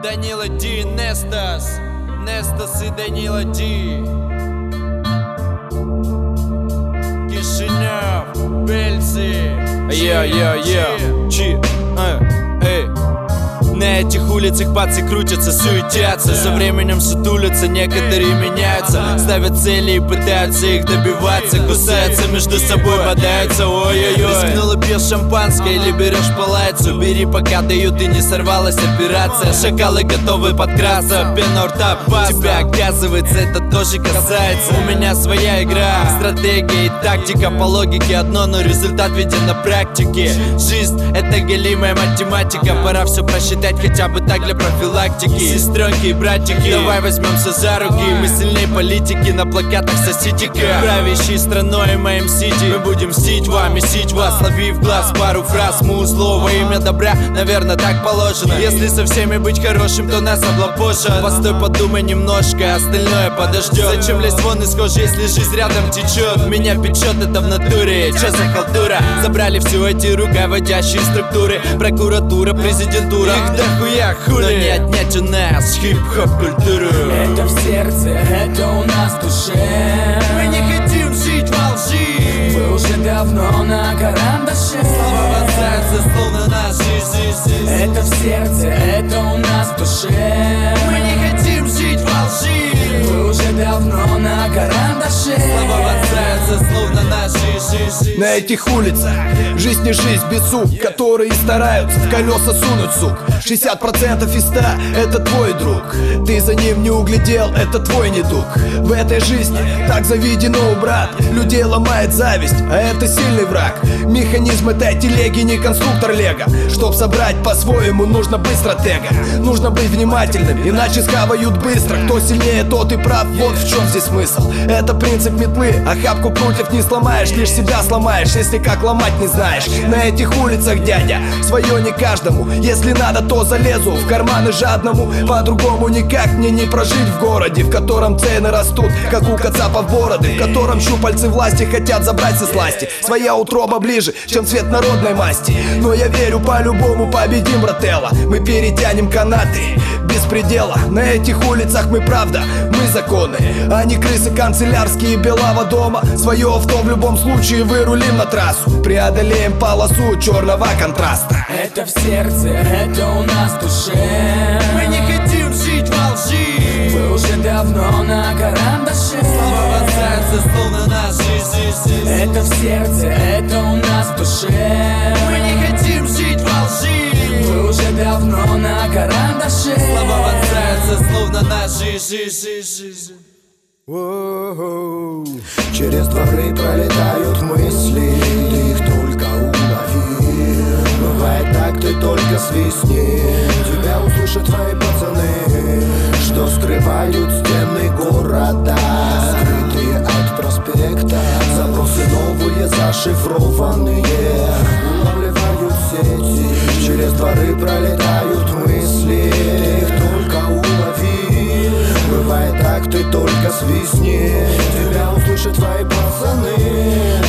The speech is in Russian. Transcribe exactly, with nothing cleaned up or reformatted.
Данила Ди, Нестас, Нестас и Данила Ди. Кишинев, Бельцы. Йо-йо-йо, чи, эй. На этих улицах пацы крутятся, суетятся, со временем сутулятся, некоторые меняются, ставят цели и пытаются их добиваться, кусаются между собой, бодаются, ой-ой-ой. Рискнула, пьешь шампанское или берешь полайцу, бери пока дают и не сорвалась операция. Шакалы готовы подкрасться, пена у рта, тебя, оказывается, это тоже касается. У меня своя игра, стратегия и тактика, по логике одно, но результат виден на практике. Жизнь — это голимая математика, пора все просчитать хотя бы так для профилактики. Сестренки и братики, давай возьмемся за руки. Мы сильнее политики, на плакатах соситика. Правящей страной моим сити, мы будем мстить вам, месить вас, ловив глаз пару фраз. Мы слово имя добра, наверное, так положено. Если со всеми быть хорошим, то нас облапошат. Постой, подумай немножко, остальное подождет. Зачем лезть вон из кожи, если жизнь рядом течет? Меня печет это в натуре, чё за халтура? Забрали все эти руководящие структуры, прокуратура, президентура. Их дохуя хули, но не отнять у нас хип-хоп культуру. Это в сердце, это у нас в душе. Мы не хотим жить во лжи. Мы уже давно на карандаше. Слова вонзаются, словно наши жизни. Это в сердце, это у нас в душе. Мы не хотим жить во лжи. Мы уже давно на карандаше. Слова вонзаются, словно наши жизни. На этих улицах жизнь не жизнь без сук, которые стараются в колеса сунуть, сук. шестьдесят процентов из ста — это твой друг. Ты за ним не углядел, это твой недуг. В этой жизни так заведено, брат. Людей ломает зависть, а это сильный враг. Механизм этой телеги не конструктор лего. Чтоб собрать по-своему, нужно быть стратегом. Нужно быть внимательным, иначе схавают быстро. Кто сильнее, тот и прав, вот в чем здесь смысл. Это принцип метлы, охапку прутьев не сломаешь, лишь себя сломаешь, если как ломать не знаешь. На этих улицах, дядя, свое не каждому. Если надо, то залезу в карманы жадному. По-другому никак мне не прожить в городе, в котором цены растут, как у кацапов бороды, в котором щупальцы власти хотят забрать со сласти. Своя утроба ближе, чем цвет народной масти. Но я верю, по-любому победим, брателло. Мы перетянем канаты без предела. На этих улицах мы правда, мы законы, а не крысы канцелярские Белого дома. Свое авто в любом случае вырулим на трассу, преодолеем полосу черного контраста. Это в сердце, это у нас в душе. Мы не хотим жить во лжи. Мы уже давно на карандаше. Слова вонзаются, словно наши жизни. Это в сердце, это у нас в душе. Мы не хотим жить во лжи. Мы уже давно на карандаше. Слова вонзаются, словно наши жизни. Через дворы пролетают мысли, ты их только улови. Бывает так, ты только свистни, тебя услышат твои пацаны, что скрывают стены города, скрытые от проспекта. Запросы новые, зашифрованные, улавливают сети. Через дворы пролетают мысли, ты их только улови. Бывает так, ты только свистни, тебя услышат твои пацаны,